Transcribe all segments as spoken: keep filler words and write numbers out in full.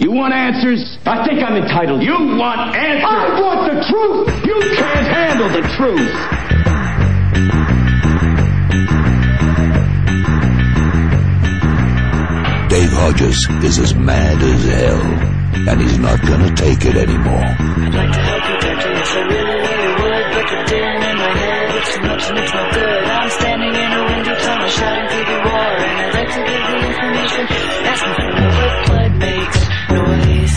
You want answers? I think I'm entitled. You want answers? I want the truth! You can't handle the truth! Dave Hodges is as mad as hell, and he's not gonna take it anymore. I'd like to help you, Doctor, yes, I really, really would, but the din in my head, it's too much and it's no good. I'm standing in a windy tunnel shouting through the roar, and I'd like to give the information, asking for more. Blood makes noise.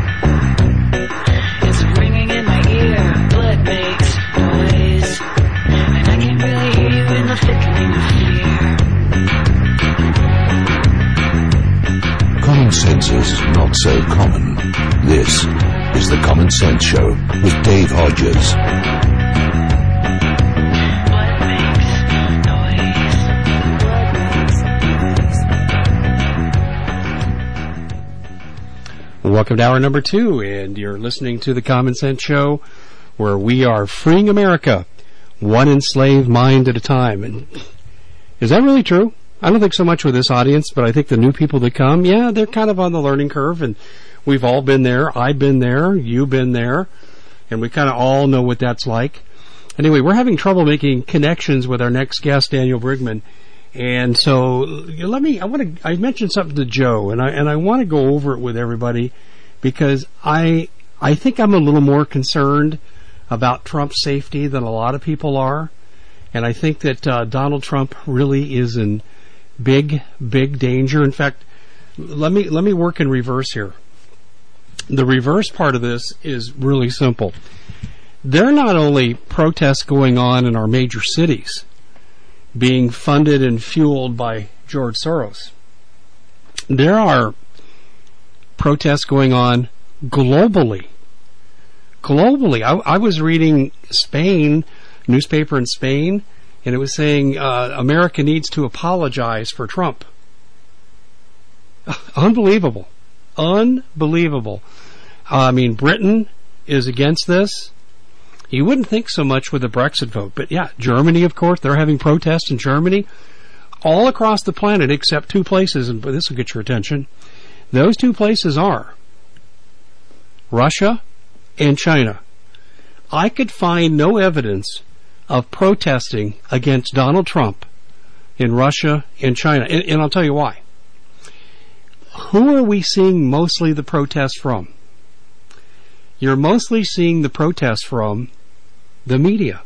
It's ringing in my ear. Blood makes noise. And I can't really hear you in the flickering of fear. Common sense is not so common. This is the Common Sense Show with Dave Hodges. Blood makes noise. Welcome to hour number two, and you're listening to the Common Sense Show, where we are freeing America, one enslaved mind at a time. And is that really true? I don't think so much with this audience, but I think the new people that come, yeah, they're kind of on the learning curve, and we've all been there. I've been there. You've been there. And we kind of all know what that's like. Anyway, we're having trouble making connections with our next guest, Daniel Brigman. And so let me, I want to, I mentioned something to Joe, and I, and I want to go over it with everybody because I, I think I'm a little more concerned about Trump's safety than a lot of people are. And I think that uh, Donald Trump really is in big, big danger. In fact, let me let me work in reverse here. The reverse part of this is really simple. There are not only protests going on in our major cities being funded and fueled by George Soros. There are protests going on globally. Globally. I, I was reading Spain, newspaper in Spain, and it was saying uh, America needs to apologize for Trump. Unbelievable. Unbelievable. Uh, I mean, Britain is against this. You wouldn't think so much with the Brexit vote, but yeah, Germany, of course, they're having protests in Germany. All across the planet except two places, and this will get your attention. Those two places are Russia and China. I could find no evidence of protesting against Donald Trump in Russia and China. And, and I'll tell you why. Who are we seeing mostly the protests from? You're mostly seeing the protests from the media.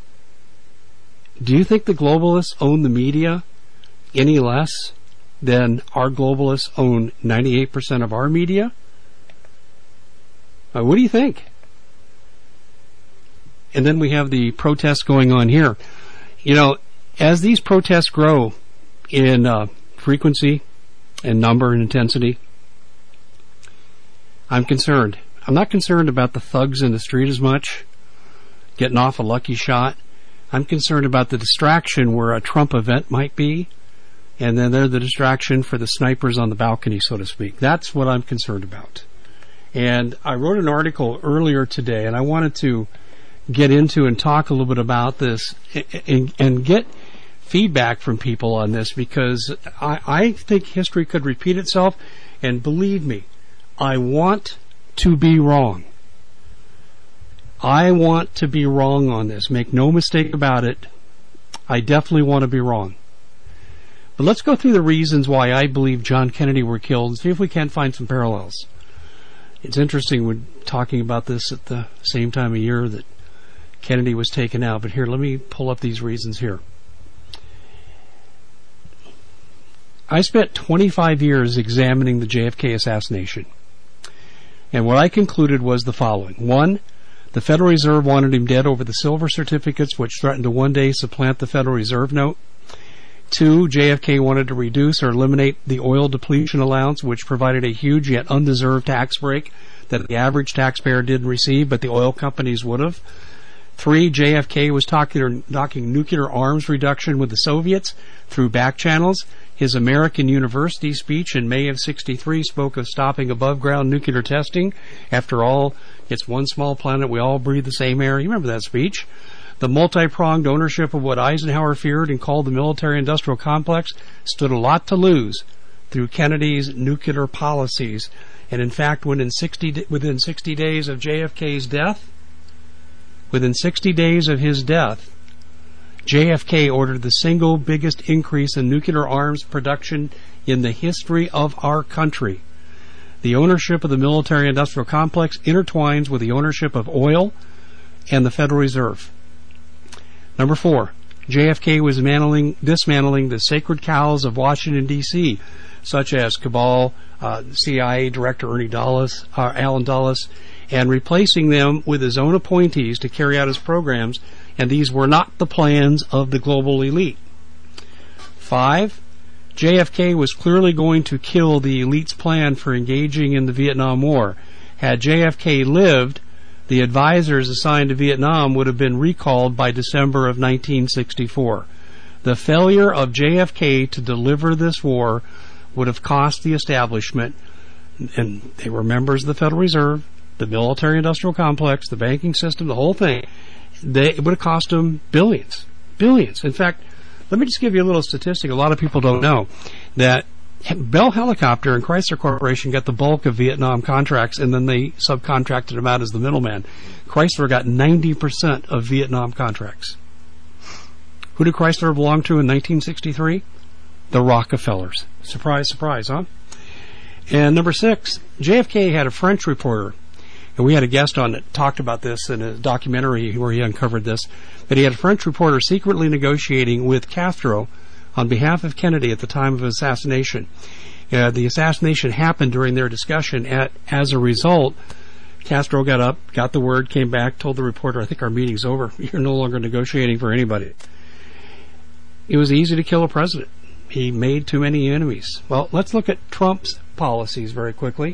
Do you think the globalists own the media any less than our globalists own ninety-eight percent of our media? Uh, what do you think? And then we have the protests going on here. You know, as these protests grow in uh, frequency and number and intensity, I'm concerned. I'm not concerned about the thugs in the street as much, getting off a lucky shot. I'm concerned about the distraction where a Trump event might be, and then they're the distraction for the snipers on the balcony, so to speak. That's what I'm concerned about. And I wrote an article earlier today, and I wanted to get into and talk a little bit about this and, and get feedback from people on this, because I, I think history could repeat itself, and believe me, I want to be wrong. I want to be wrong on this. Make no mistake about it. I definitely want to be wrong. But let's go through the reasons why I believe John Kennedy were killed and see if we can't find some parallels. It's interesting we're talking about this at the same time of year that Kennedy was taken out. But here, let me pull up these reasons here. I spent twenty-five years examining the J F K assassination. And what I concluded was the following. One, the Federal Reserve wanted him dead over the silver certificates, which threatened to one day supplant the Federal Reserve note. Two, J F K wanted to reduce or eliminate the oil depletion allowance, which provided a huge yet undeserved tax break that the average taxpayer didn't receive, but the oil companies would have. Three, J F K was talking, talking nuclear arms reduction with the Soviets through back channels. His American University speech in May of sixty-three spoke of stopping above-ground nuclear testing. After all, it's one small planet. We all breathe the same air. You remember that speech? The multi-pronged ownership of what Eisenhower feared and called the military-industrial complex stood a lot to lose through Kennedy's nuclear policies. And in fact, within sixty, within sixty days of J F K's death, within sixty days of his death, J F K ordered the single biggest increase in nuclear arms production in the history of our country. The ownership of the military-industrial complex intertwines with the ownership of oil and the Federal Reserve. Number four, J F K was dismantling, dismantling the sacred cows of Washington, D C, such as Cabal, uh, C I A Director Ernie Dulles, uh, Alan Dulles, and replacing them with his own appointees to carry out his programs, and these were not the plans of the global elite. Five, J F K was clearly going to kill the elite's plan for engaging in the Vietnam War. Had J F K lived, the advisors assigned to Vietnam would have been recalled by December of nineteen sixty-four. The failure of J F K to deliver this war would have cost the establishment, and they were members of the Federal Reserve, the military-industrial complex, the banking system, the whole thing. They, it would have cost them billions. Billions. In fact, let me just give you a little statistic a lot of people don't know, that Bell Helicopter and Chrysler Corporation got the bulk of Vietnam contracts, and then they subcontracted them out as the middleman. Chrysler got ninety percent of Vietnam contracts. Who did Chrysler belong to in nineteen sixty-three? The Rockefellers. Surprise, surprise, huh? And number six, J F K had a French reporter, and we had a guest on that talked about this in a documentary where he uncovered this, that he had a French reporter secretly negotiating with Castro on behalf of Kennedy at the time of his assassination. Uh, the assassination happened during their discussion. At, as a result, Castro got up, got the word, came back, told the reporter, I think our meeting's over. You're no longer negotiating for anybody. It was easy to kill a president. He made too many enemies. Well, let's look at Trump's policies very quickly.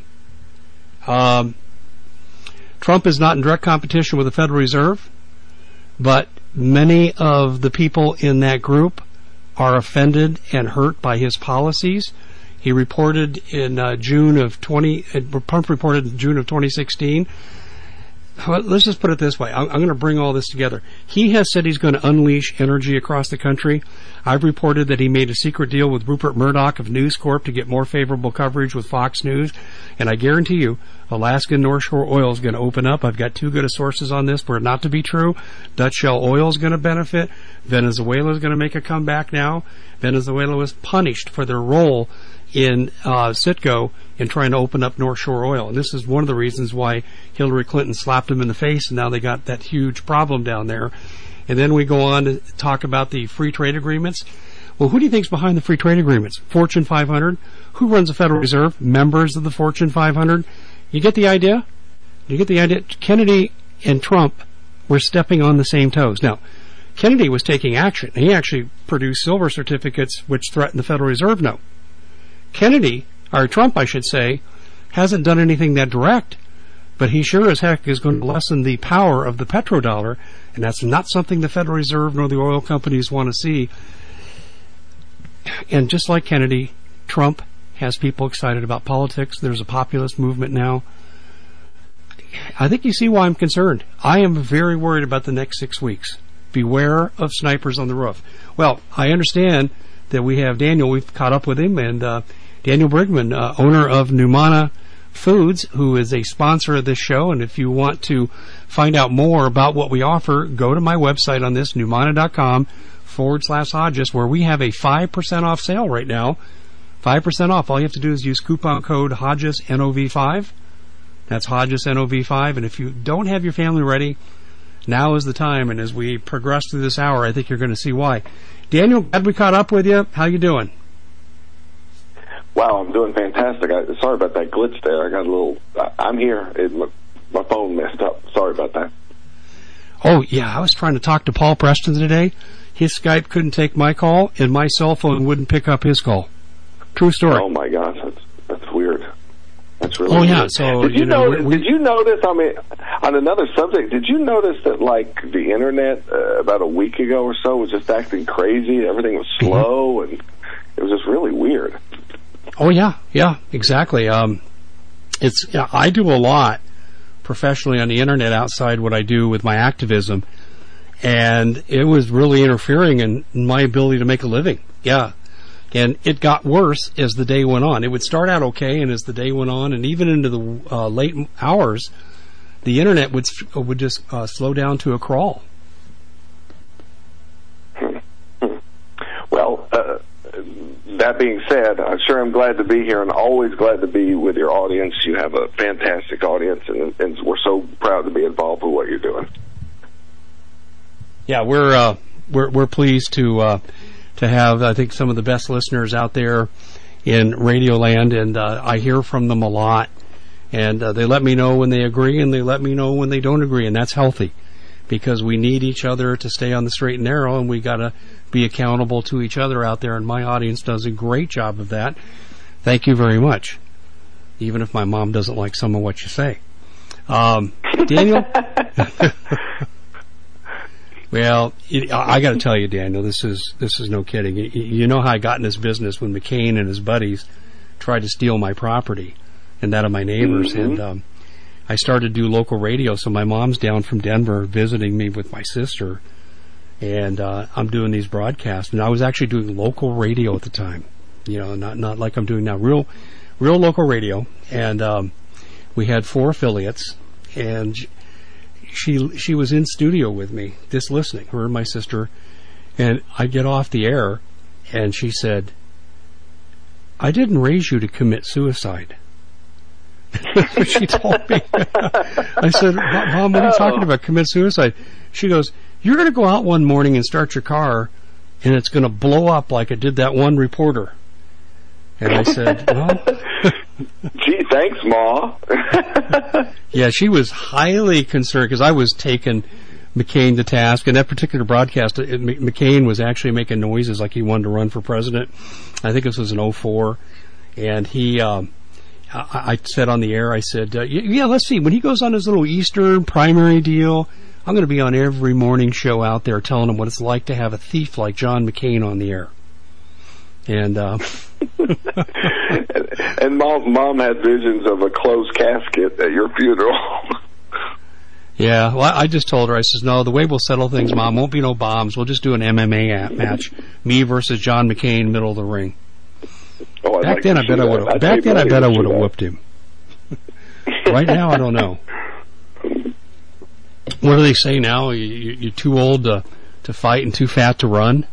Um, Trump is not in direct competition with the Federal Reserve, but many of the people in that group are offended and hurt by his policies. He reported in uh, June of twenty. Uh, Trump reported in June of twenty sixteen. Well, let's just put it this way. I'm, I'm going to bring all this together. He has said he's going to unleash energy across the country. I've reported that he made a secret deal with Rupert Murdoch of News Corp to get more favorable coverage with Fox News. And I guarantee you, Alaska North Shore Oil is going to open up. I've got too good of sources on this for it not to be true. Dutch Shell Oil is going to benefit. Venezuela is going to make a comeback now. Venezuela was punished for their role in uh, Citgo in trying to open up North Shore Oil. And this is one of the reasons why Hillary Clinton slapped him in the face, and now they got that huge problem down there. And then we go on to talk about the free trade agreements. Well, who do you think's behind the free trade agreements? Fortune five hundred. Who runs the Federal Reserve? Members of the Fortune five hundred. You get the idea? You get the idea? Kennedy and Trump were stepping on the same toes. Now, Kennedy was taking action. He actually produced silver certificates which threatened the Federal Reserve note. Kennedy, or Trump, I should say, hasn't done anything that direct, but he sure as heck is going to lessen the power of the petrodollar, and that's not something the Federal Reserve nor the oil companies want to see. And just like Kennedy, Trump has people excited about politics. There's a populist movement now. I think you see why I'm concerned. I am very worried about the next six weeks. Beware of snipers on the roof. Well, I understand that we have Daniel. We've caught up with him, and uh, Daniel Brigman, uh, owner of Numana Foods, who is a sponsor of this show. And if you want to find out more about what we offer, go to my website on this, numana.com forward slash Hodges, where we have a five percent off sale right now. five percent off. All you have to do is use coupon code Hodges N O V five. That's Hodges N O V five. And if you don't have your family ready, now is the time. And as we progress through this hour, I think you're going to see why. Daniel, glad we caught up with you. How you doing? Wow, I'm doing fantastic. I, sorry about that glitch there. I got a little... I, I'm here. It, my, my phone messed up. Sorry about that. Oh, yeah. I was trying to talk to Paul Preston today. His Skype couldn't take my call, and my cell phone wouldn't pick up his call. True story. Oh, my gosh. That's that's weird. That's really oh, yeah. weird. So, did you, you know, notice, we, did you notice, I mean, on another subject, did you notice that, like, the Internet uh, about a week ago or so was just acting crazy? Everything was slow, mm-hmm. and it was just really weird. Oh, yeah. Yeah, exactly. Um, it's yeah, I do a lot professionally on the Internet outside what I do with my activism, and it was really interfering in my ability to make a living. Yeah. And it got worse as the day went on. It would start out okay, and as the day went on, and even into the uh, late hours, the internet would would just uh, slow down to a crawl. Well, uh, that being said, I'm sure I'm glad to be here and always glad to be with your audience. You have a fantastic audience, and, and we're so proud to be involved with what you're doing. Yeah, we're uh, we're we're pleased to uh, to have, I think, some of the best listeners out there in Radioland, and uh, I hear from them a lot. And uh, they let me know when they agree, and they let me know when they don't agree, and that's healthy, because we need each other to stay on the straight and narrow, and we got to be accountable to each other out there, and my audience does a great job of that. Thank you very much, even if my mom doesn't like some of what you say. Um, Daniel? Well, it, I got to tell you, Daniel, this is this is no kidding. You, you know how I got in this business when McCain and his buddies tried to steal my property and that of my neighbors, mm-hmm. and um, I started to do local radio. So my mom's down from Denver visiting me with my sister, and uh, I'm doing these broadcasts. And I was actually doing local radio at the time, you know, not not like I'm doing now, real, real local radio. And um, we had four affiliates, and she she was in studio with me, just listening, her and my sister. And I get off the air, and she said, "I didn't raise you to commit suicide." That's what she told me. I said, "Mom, what are you talking about? Commit suicide?" She goes, "You're going to go out one morning and start your car, and it's going to blow up like it did that one reporter." And I said, "Well..." Gee, thanks, Ma. Yeah, she was highly concerned, because I was taking McCain to task. In that particular broadcast, it, McCain was actually making noises like he wanted to run for president. I think this was in oh four. And he... Um, I, I said on the air, I said, uh, yeah, let's see, when he goes on his little Eastern primary deal, I'm going to be on every morning show out there telling him what it's like to have a thief like John McCain on the air. And uh, and, and mom, mom had visions of a closed casket at your funeral. Yeah, well, I just told her, I says, no, the way we'll settle things, Mom, won't be no bombs. We'll just do an M M A match. Me versus John McCain, middle of the ring. Oh, back like then, I bet I would have. Back then, I bet I would have whooped him. Right now, I don't know. What do they say now? You, you, you're too old to to fight and too fat to run.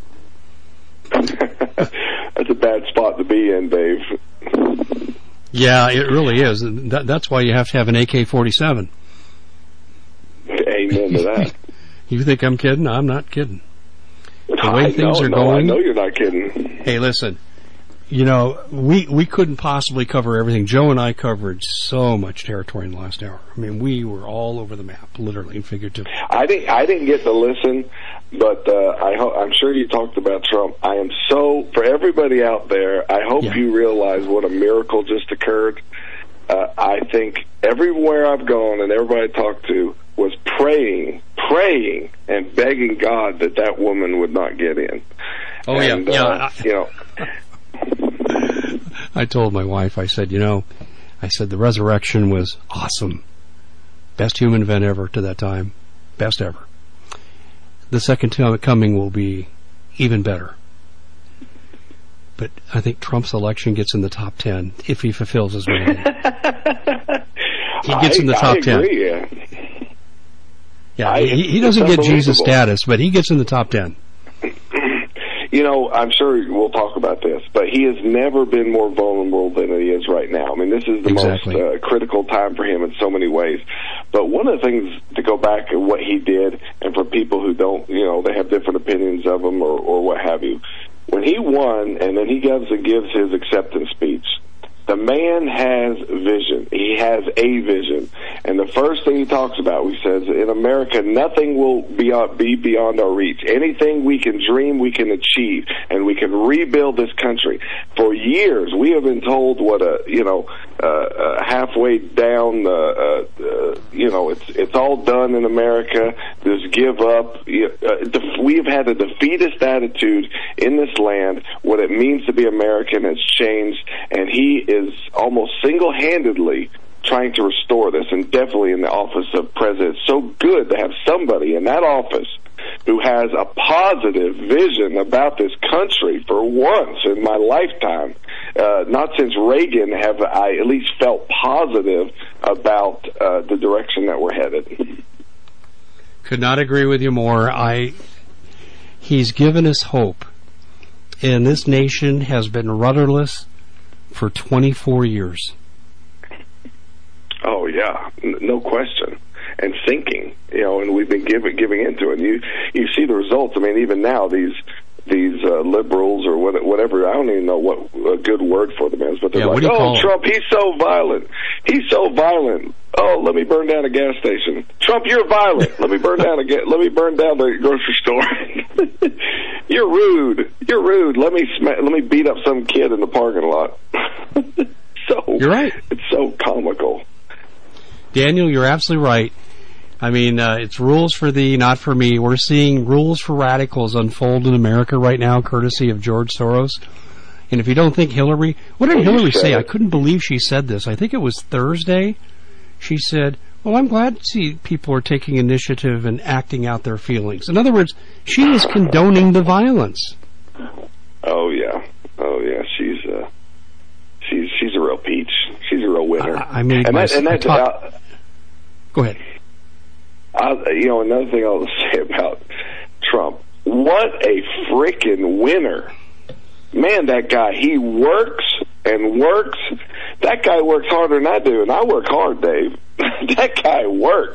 That's a bad spot to be in, Dave. Yeah, it really is. That, that's why you have to have an A K forty-seven. Amen to that. You think I'm kidding? I'm not kidding. The way I things know, are no, going. I know you're not kidding. Hey, listen. You know, we we couldn't possibly cover everything. Joe and I covered so much territory in the last hour. I mean, we were all over the map, literally and figuratively. I didn't. I didn't get to listen, but uh, I ho- I'm sure you talked about Trump. I am so for everybody out there. I hope yeah. you realize what a miracle just occurred. Uh, I think everywhere I've gone and everybody I talked to was praying, praying, and begging God that that woman would not get in. Oh and, yeah, uh, yeah. You know. I told my wife, I said, you know, I said the resurrection was awesome. Best human event ever to that time. Best ever. The second time coming will be even better. But I think Trump's election gets in the top ten if he fulfills his mandate. He gets I, in the top I agree, ten. Yeah, yeah I, he, he doesn't get Jesus status, but he gets in the top ten. You know, I'm sure we'll talk about this, but he has never been more vulnerable than he is right now. I mean, this is the exactly. most uh, critical time for him in so many ways. But one of the things to go back to what he did, and for people who don't, you know, they have different opinions of him or, or what have you, when he won and then he gives, gives his acceptance speech, the man has vision. He has a vision. And the first thing he talks about, he says, in America, nothing will be, be beyond our reach. Anything we can dream, we can achieve, and we can rebuild this country. For years, we have been told what a, you know, uh, uh, halfway down, uh, uh, uh, you know, it's it's all done in America. Just give up. Uh, we've had a defeatist attitude in this land. What it means to be American has changed, and he is almost single-handedly trying to restore this, and definitely in the office of president. It's so good to have somebody in that office who has a positive vision about this country for once in my lifetime. Uh, not since Reagan have I at least felt positive about uh, the direction that we're headed. Could not agree with you more. I, he's given us hope. And this nation has been rudderless for twenty-four years. Oh, yeah, N- no question. And sinking, you know, and we've been giving giving into it. And you you see the results. I mean, even now, these these uh, liberals or what, whatever, I don't even know what a good word for them is, but they're yeah, like, oh, Trump, he's so violent. He's so violent. Oh, let me burn down a gas station. Trump, you're violent. Let me burn down a ga- let me burn down the grocery store. You're rude. You're rude. Let me sm- let me beat up some kid in the parking lot. So you're right. It's so comical. Daniel, you're absolutely right. I mean, uh, it's rules for thee, not for me. We're seeing rules for radicals unfold in America right now, courtesy of George Soros. And if you don't think Hillary... What did well, Hillary say? It. I couldn't believe she said this. I think it was Thursday. She said, well, I'm glad to see people are taking initiative and acting out their feelings. In other words, she is condoning the violence. Oh, yeah. Oh, yeah. She's uh, she's she's a real peach. She's a real winner. I, I mean, and that, and that, talk, uh, go ahead. I, you know, another thing I'll say about Trump, what a freaking winner. Man, that guy, he works and works. That guy works harder than I do, and I work hard, Dave. That guy works.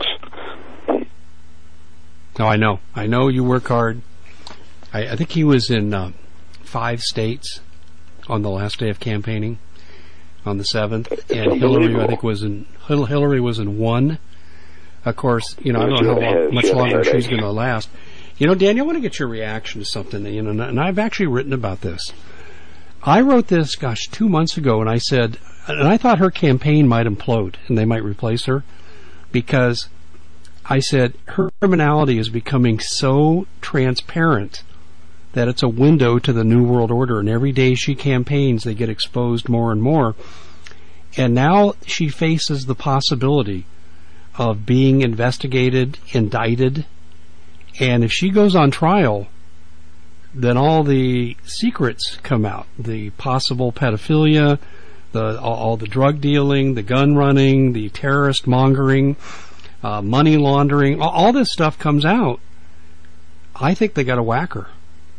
No, I know. I know you work hard. I, I think he was in uh, five states on the last day of campaigning, on the seventh, and Hillary, I think, was in Hillary was in one. Of course, you know, I don't know how long, much longer she's going to last. You know, Daniel, I want to get your reaction to something, you know, and I've actually written about this. I wrote this, gosh, two months ago, and I said, and I thought her campaign might implode, and they might replace her, because I said her criminality is becoming so transparent that it's a window to the New World Order, and every day she campaigns, they get exposed more and more. And now she faces the possibility of being investigated, indicted, and if she goes on trial, then all the secrets come out. The possible pedophilia, the all, all the drug dealing, the gun running, the terrorist mongering, uh, money laundering, all, all this stuff comes out. I think they got to whack her.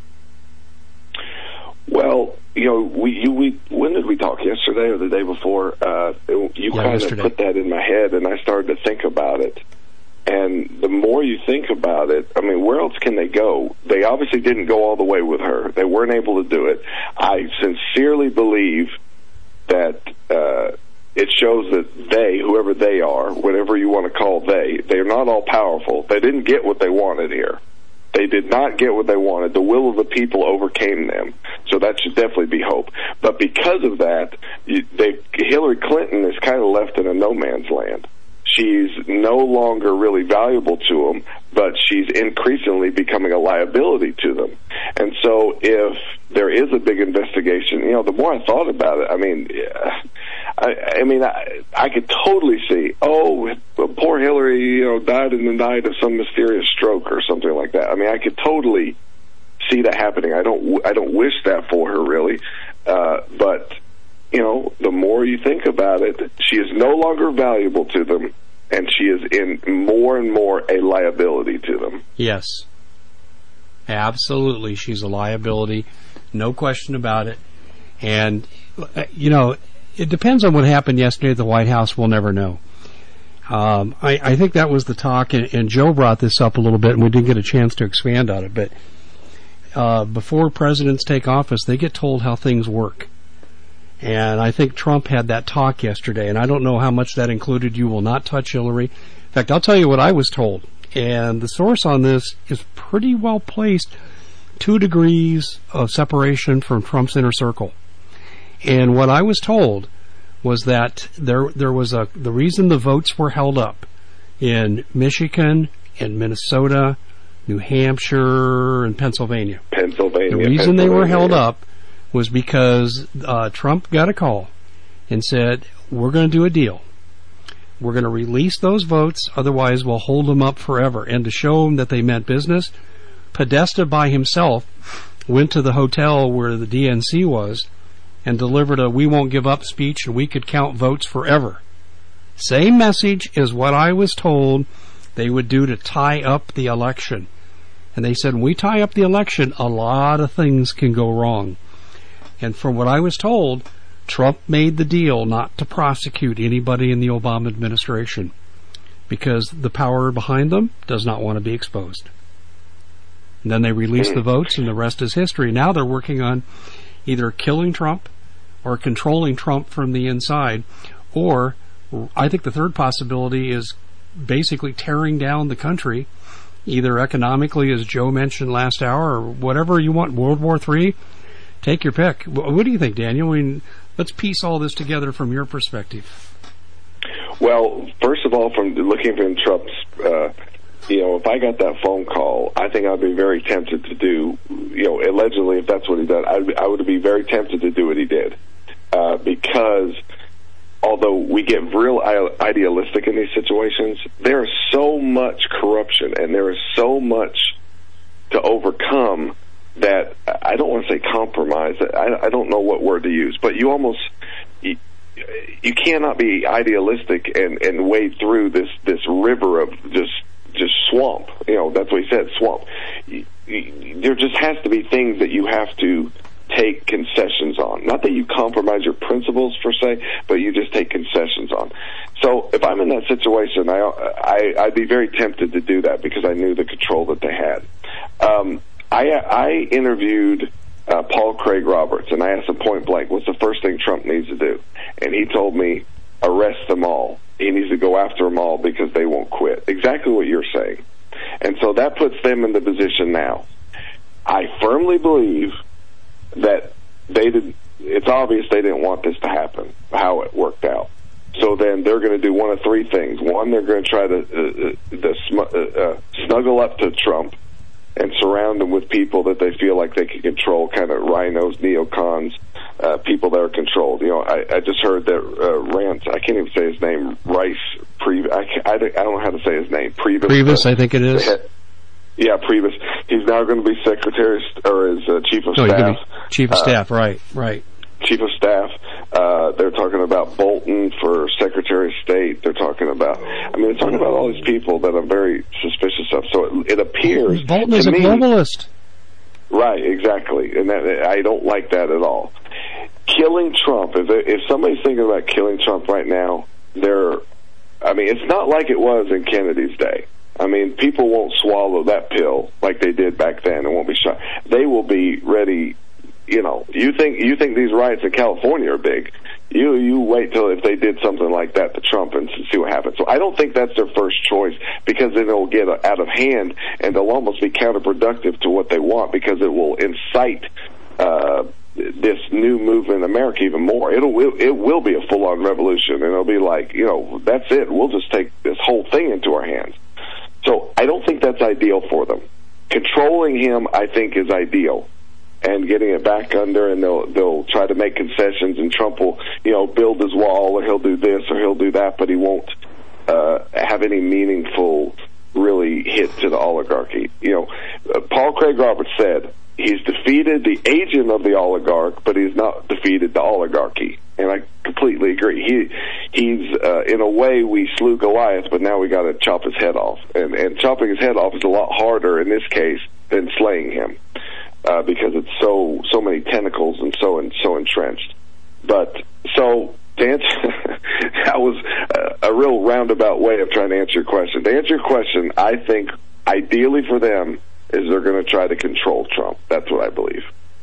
Well, you know, we, you, we, when did we talk? Yesterday or the day before? Uh, you yeah, kind yesterday. of put that in my head, and I started to think about it. And the more you think about it, I mean, where else can they go? They obviously didn't go all the way with her. They weren't able to do it. I sincerely believe that uh, it shows that they, whoever they are, whatever you want to call they, they're not all powerful. They didn't get what they wanted here. They did not get what they wanted. The will of the people overcame them. So that should definitely be hope. But because of that, you, they, Hillary Clinton is kind of left in a no man's land. She's no longer really valuable to them, but she's increasingly becoming a liability to them. And so if there is a big investigation, you know, the more I thought about it, I mean, I, I mean, I, I could totally see, oh, poor Hillary, you know, died in the night of some mysterious stroke or something like that. I mean, I could totally see that happening. I don't, I don't wish that for her, really, uh, but you know, the more you think about it, she is no longer valuable to them, and she is in more and more a liability to them. Yes. Absolutely. She's a liability. No question about it. And, you know, it depends on what happened yesterday at the White House. We'll never know. Um, I, I think that was the talk, and, and Joe brought this up a little bit, and we didn't get a chance to expand on it. But uh, before presidents take office, they get told how things work. And I think Trump had that talk yesterday, and I don't know how much that included you will not touch Hillary. In fact, I'll tell you what I was told. And the source on this is pretty well placed, two degrees of separation from Trump's inner circle. And what I was told was that there there was a the reason the votes were held up in Michigan, in Minnesota, New Hampshire, and Pennsylvania. Pennsylvania. The reason they were held up was because uh, Trump got a call and said, we're going to do a deal. We're going to release those votes, otherwise we'll hold them up forever. And to show them that they meant business, Podesta by himself went to the hotel where the D N C was and delivered a "we won't give up" speech, and we could count votes forever. Same message as what I was told they would do to tie up the election. And they said, when we tie up the election, a lot of things can go wrong. And from what I was told, Trump made the deal not to prosecute anybody in the Obama administration because the power behind them does not want to be exposed. And then they released the votes, and the rest is history. Now they're working on either killing Trump or controlling Trump from the inside, or I think the third possibility is basically tearing down the country, either economically, as Joe mentioned last hour, or whatever you want, World War Three. Take your pick. What do you think, Daniel? I mean, let's piece all this together from your perspective. Well, first of all, from looking from Trump's, uh, you know, if I got that phone call, I think I'd be very tempted to do, you know, allegedly, if that's what he did, I'd, I would be very tempted to do what he did. Uh, because although we get real idealistic in these situations, there is so much corruption and there is so much to overcome that I don't want to say compromise. I, I don't know what word to use, but you almost you, you cannot be idealistic and, and wade through this, this river of just just swamp. You know, that's what he said, swamp. You, you, there just has to be things that you have to take concessions on. Not that you compromise your principles per se, but you just take concessions on. So if I'm in that situation, I, I, I'd be very tempted to do that because I knew the control that they had. Um, I, I interviewed uh, Paul Craig Roberts, and I asked him point blank, what's the first thing Trump needs to do? And he told me, arrest them all. He needs to go after them all because they won't quit. Exactly what you're saying. And so that puts them in the position now. I firmly believe that they did. It's obvious they didn't want this to happen, how it worked out. So then they're going to do one of three things. One, they're going to try to uh, the sm- uh, uh, snuggle up to Trump and surround him with people that they feel like they can control, kind of rhinos, neocons, uh, people that are controlled. You know, I, I just heard that uh, Rance, I can't even say his name, Rice, Pre- I, I, I don't know how to say his name. Priebus, Priebus uh, I think it is. Head, yeah, Priebus. He's now going to be secretary, or his uh, chief of no, staff. Chief of uh, staff, right, right. Chief of staff. Uh, they're talking about Bolton for Secretary of State. They're talking about, I mean, they're talking about all these people that I'm very suspicious of. So it, it appears Bolton is to a me, globalist. Right, exactly. And that, I don't like that at all. Killing Trump, if, if somebody's thinking about killing Trump right now, they're, I mean, it's not like it was in Kennedy's day. I mean, people won't swallow that pill like they did back then and won't be shot. They will be ready. You know, you think you think these riots in California are big. You you wait till if they did something like that to Trump and see what happens. So I don't think that's their first choice because then it'll get out of hand and they'll almost be counterproductive to what they want because it will incite uh, this new movement in America even more. It'll it will be a full-on revolution and it'll be like, you know, that's it. We'll just take this whole thing into our hands. So I don't think that's ideal for them. Controlling him, I think, is ideal. And getting it back under, and they'll they'll try to make concessions, and Trump will, you know, build his wall, or he'll do this, or he'll do that, but he won't uh, have any meaningful, really hit to the oligarchy. You know, uh, Paul Craig Roberts said he's defeated the agent of the oligarch, but he's not defeated the oligarchy, and I completely agree. He he's uh, in a way we slew Goliath, but now we got to chop his head off, and and chopping his head off is a lot harder in this case than slaying him. Uh, because it's so so many tentacles and so and so entrenched. But so to answer, that was a, a real roundabout way of trying to answer your question. To answer your question, I think ideally for them is they're going to try to control Trump. That's what I believe.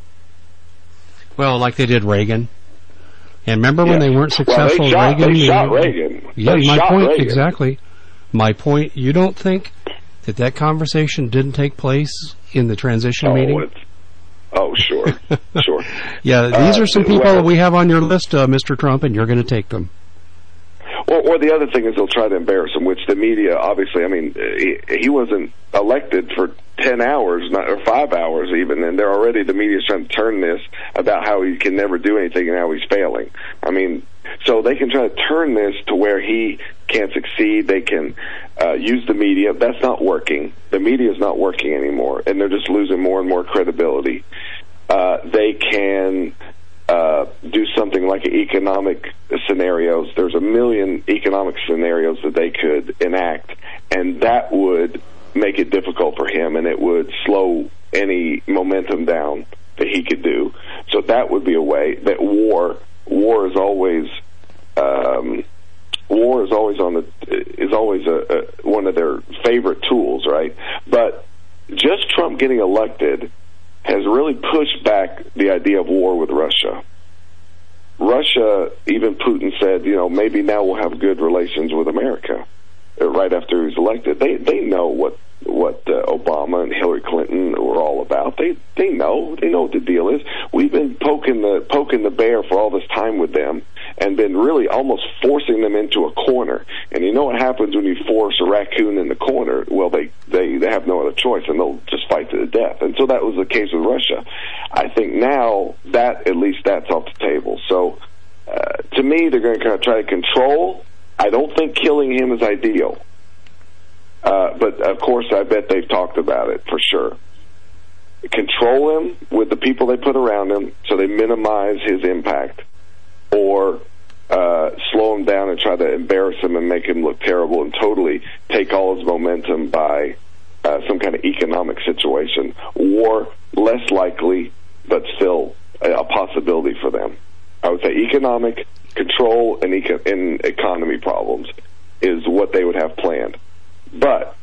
Well, like they did Reagan. And remember yes. when they weren't successful? Well, they shot, Reagan. They shot Reagan. Yeah, they my shot point Reagan. exactly. My point. You don't think that that conversation didn't take place in the transition oh, meeting? It's, oh, sure, sure. Yeah, these uh, are some people well, that we have on your list, uh, Mister Trump, and you're going to take them. Or, or the other thing is they'll try to embarrass him, which the media, obviously, I mean, he, he wasn't elected for ten hours, not, or five hours even, and they're already, the media's trying to turn this about how he can never do anything and how he's failing. I mean, so they can try to turn this to where he can't succeed. They can uh, use the media. That's not working. The media is not working anymore, and they're just losing more and more credibility. Uh, they can uh, do something like economic scenarios. There's a million economic scenarios that they could enact, and that would make it difficult for him, and it would slow any momentum down that he could do. So that would be a way. That war, war is always, um, war is always on the is always a, a, one of their favorite tools, right? But just Trump getting elected has really pushed back the idea of war with Russia. Russia, even Putin said, you know, maybe now we'll have good relations with America. Right after he was elected, they they know what what uh, Obama and Hillary Clinton were all about. They they know they know what the deal is. We've been poking the poking the bear for all this time with them, and been really almost forcing them into a corner. And you know what happens when you force a raccoon in the corner? Well, they they they have no other choice, and they'll just fight to the death. And so that was the case with Russia. I think now that at least that's off the table. So uh, to me, they're going to kind of try to control. I don't think killing him is ideal. Uh, but, of course, I bet they've talked about it for sure. Control him with the people they put around him so they minimize his impact, or uh, slow him down and try to embarrass him and make him look terrible and totally take all his momentum by uh, some kind of economic situation. War, less likely, but still a, a possibility for them. I would say economic control and, eco- and economy problems is what they would have planned. But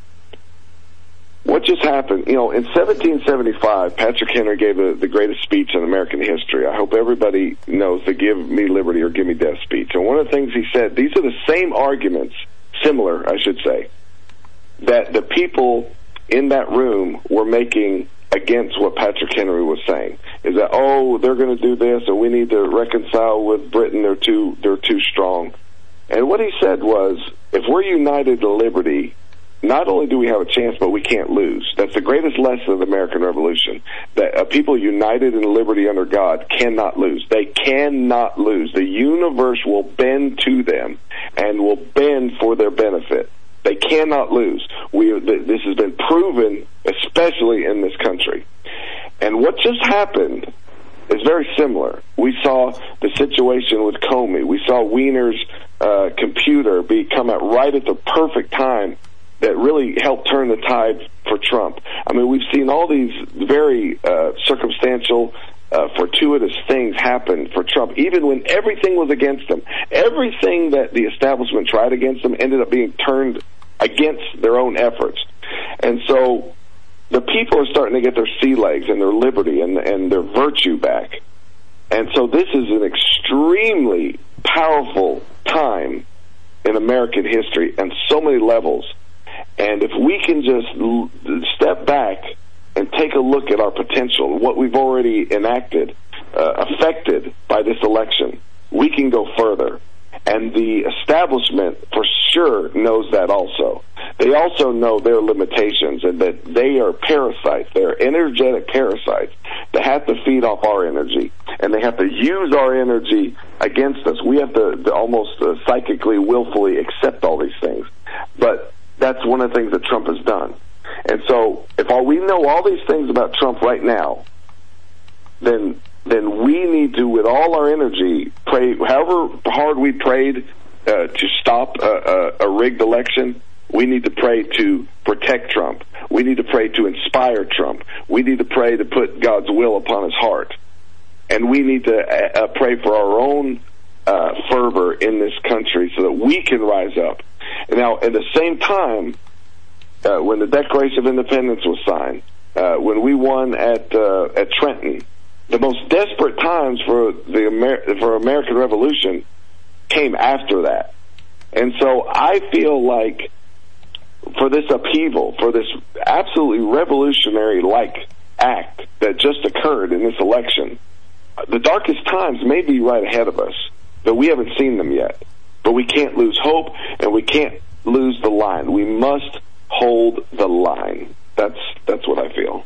what just happened, you know, in seventeen seventy-five, Patrick Henry gave a, the greatest speech in American history. I hope everybody knows the Give Me Liberty or Give Me Death speech. And one of the things he said, these are the same arguments, similar, I should say, that the people in that room were making against what Patrick Henry was saying. Is that, oh, they're going to do this, and we need to reconcile with Britain. They're too, they're too strong. And what he said was, if we're united in liberty, not only do we have a chance, but we can't lose. That's the greatest lesson of the American Revolution. That uh, people united in liberty under God cannot lose. They cannot lose. The universe will bend to them and will bend for their benefit. They cannot lose. We, this has been proven, especially in this country. And what just happened is very similar. We saw the situation with Comey. We saw Wiener's uh, computer be come out right at the perfect time that really helped turn the tide for Trump. I mean, we've seen all these very uh, circumstantial, uh, fortuitous things happen for Trump, even when everything was against him. Everything that the establishment tried against him ended up being turned against their own efforts. And so the people are starting to get their sea legs and their liberty and, and their virtue back. And so this is an extremely powerful time in American history on so many levels. And if we can just l- step back and take a look at our potential, what we've already enacted, uh, affected by this election, we can go further. And the establishment for sure knows that also. They also know their limitations and that they are parasites. They're energetic parasites that have to feed off our energy. And they have to use our energy against us. We have to, to almost uh, psychically, willfully accept all these things. But that's one of the things that Trump has done. And so if all we know all these things about Trump right now, then then we need to, with all our energy, pray. However hard we prayed uh, to stop a, a, a rigged election, we need to pray to protect Trump. We need to pray to inspire Trump. We need to pray to put God's will upon his heart. And we need to uh, pray for our own uh, fervor in this country so that we can rise up. Now, at the same time, uh, when the Declaration of Independence was signed, uh, when we won at uh, at Trenton, the most desperate times for the Amer- for American Revolution came after that. And so I feel like for this upheaval, for this absolutely revolutionary-like act that just occurred in this election, the darkest times may be right ahead of us, but we haven't seen them yet. But we can't lose hope, and we can't lose the line. We must hold the line. That's that's what I feel.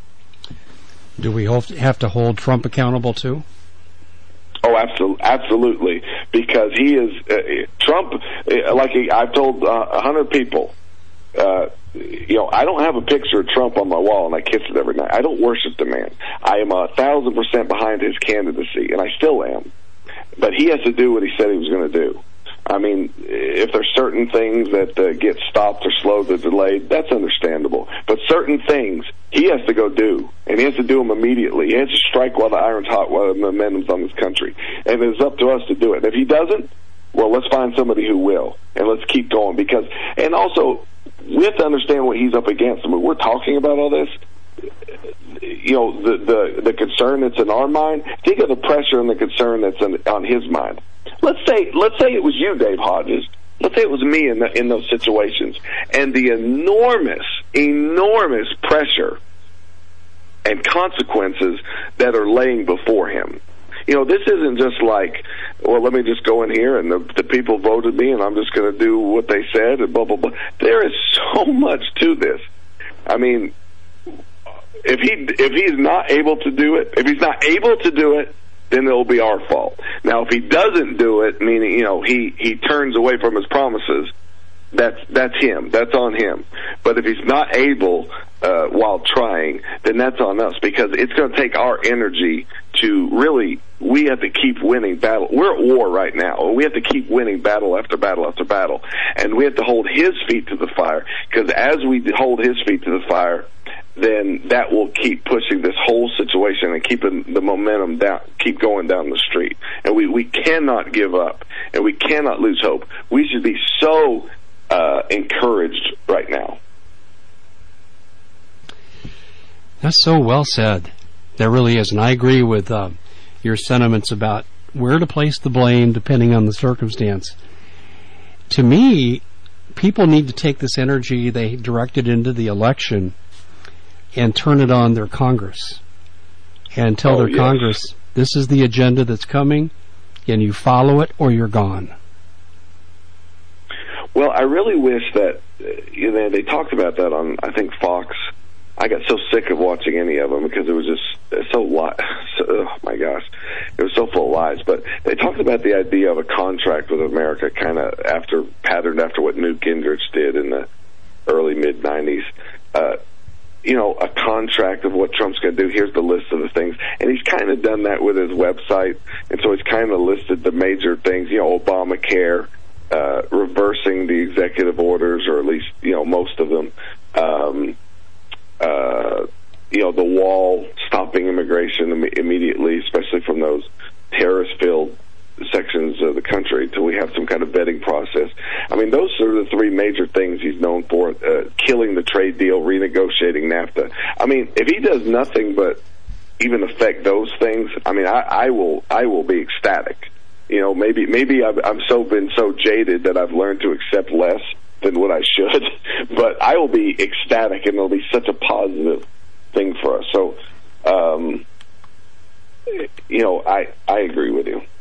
Do we have to hold Trump accountable too? Oh, absolutely, absolutely, because he is uh, Trump. Uh, like he, I've told uh, a hundred people, uh, you know, I don't have a picture of Trump on my wall and I kiss it every night. I don't worship the man. I am a thousand percent behind his candidacy, and I still am. But he has to do what he said he was going to do. I mean, if there's certain things that uh, get stopped or slowed or delayed, that's understandable. But certain things he has to go do, and he has to do them immediately. He has to strike while the iron's hot, while the momentum's on this country. And it's up to us to do it. If he doesn't, well, let's find somebody who will, and let's keep going. Because, and also, we have to understand what he's up against. I mean, we're talking about all this. You know, the, the, the concern that's in our mind, think of the pressure and the concern that's in, on his mind. Let's say, let's say it was you, Dave Hodges. Let's say it was me in the, in those situations, and the enormous, enormous pressure and consequences that are laying before him. You know, this isn't just like, well, let me just go in here and the, the people voted me, and I'm just going to do what they said, and blah blah blah. There is so much to this. I mean, if he if he's not able to do it, if he's not able to do it, then it'll be our fault. Now, if he doesn't do it, meaning, you know, he, he turns away from his promises, that's that's him. That's on him. But if he's not able uh, while trying, then that's on us, because it's going to take our energy to really, we have to keep winning battle. We're at war right now, and we have to keep winning battle after battle after battle. And we have to hold his feet to the fire, because as we hold his feet to the fire, then that will keep pushing this whole situation and keeping the momentum down, keep going down the street. And we, we cannot give up, and we cannot lose hope. We should be so uh, encouraged right now. That's so well said. That really is. And I agree with uh, your sentiments about where to place the blame depending on the circumstance. To me, people need to take this energy they directed into the election and turn it on their Congress and tell oh, their yes. Congress, this is the agenda that's coming, and you follow it or you're gone. Well, I really wish that, you know, they talked about that on, I think, Fox. I got so sick of watching any of them because it was just so, li- so oh my gosh, it was so full of lies. But they talked about the idea of a contract with America, kind of after patterned after what Newt Gingrich did in the early mid nineties. Uh, you know, a contract of what Trump's going to do. Here's the list of the things. And he's kind of done that with his website. And so he's kind of listed the major things, you know, Obamacare, uh, reversing the executive orders, or at least, you know, most of them. Um, uh, you know, the wall, stopping immigration im- immediately, especially from those terrorist-filled sections of the country, till we have some kind of vetting process. I mean, those are the three major things he's known for, uh, killing the trade deal, renegotiating NAFTA. I mean, if he does nothing but even affect those things, I mean, I, I will I will be ecstatic. You know, maybe maybe I've, I've so been so jaded that I've learned to accept less than what I should, but I will be ecstatic, and it'll be such a positive thing for us. So, um, you know, I, I agree with you.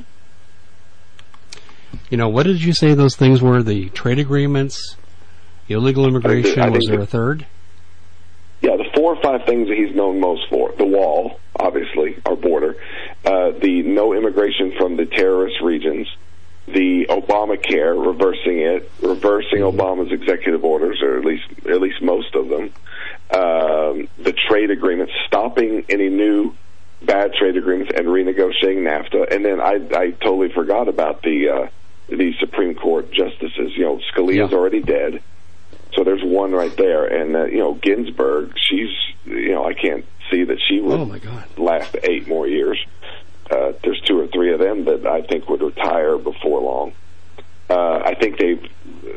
You know, what did you say those things were? The trade agreements, illegal immigration, I think, I think was there a third? Yeah, the four or five things that he's known most for. The wall, obviously, our border. Uh, the no immigration from the terrorist regions. The Obamacare, reversing it. Reversing mm-hmm. Obama's executive orders, or at least at least most of them. Um, the trade agreements, stopping any new bad trade agreements and renegotiating NAFTA. And then I, I totally forgot about the... Uh, the Supreme Court justices. You know, Scalia's yeah. already dead, so there's one right there. And, uh, you know, Ginsburg, she's, you know, I can't see that she would oh my God. last eight more years. Uh, there's two or three of them that I think would retire before long. Uh, I think they've,